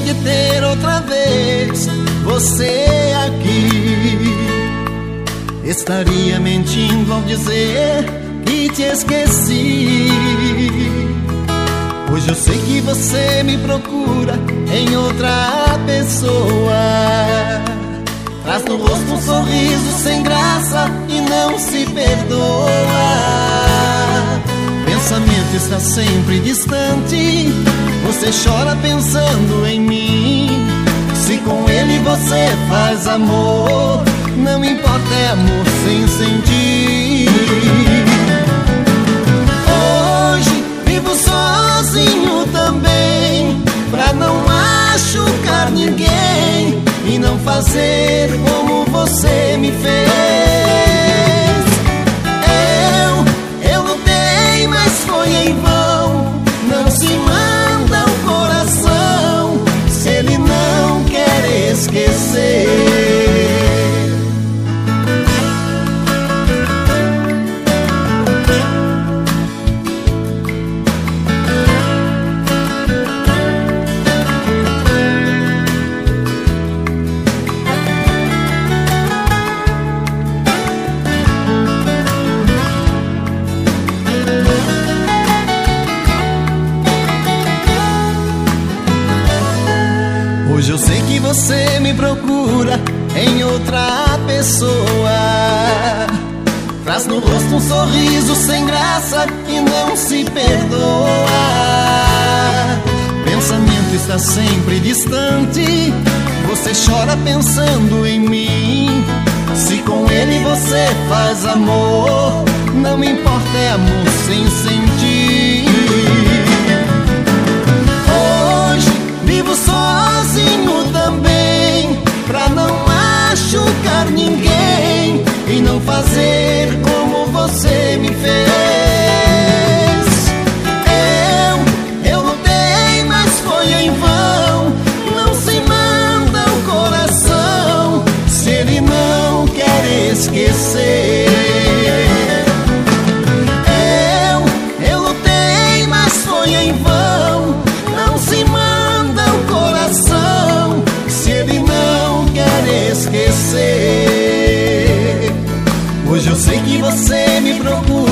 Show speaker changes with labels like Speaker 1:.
Speaker 1: de ter outra vez você aqui. Estaria mentindo ao dizer que te esqueci, pois eu sei que você me procura em outra pessoa. Traz no rosto um sorriso sem graça e não se perdoa. Pensamento está sempre distante, você chora pensando em mim. Se com ele você faz amor, não importa, é amor sem sentir. Hoje vivo sozinho também, pra não machucar ninguém e não fazer como você me fez. Eu lutei, mas foi em vão. Não se manda o coração se ele não quer esquecer. Hoje eu sei que você me procura em outra pessoa. Traz no rosto um sorriso sem graça e não se perdoa. Pensamento está sempre distante, você chora pensando em mim. Se com ele você faz amor, não me importa, é amor sem sentir. Vivo sozinho também, pra não machucar ninguém e não fazer como você me fez. Eu lutei, mas foi em vão. Não se manda o coração se ele não quer esquecer. Eu lutei, mas foi em vão. Não se manda o coração se ele não quer esquecer. Hoje eu sei que você me procura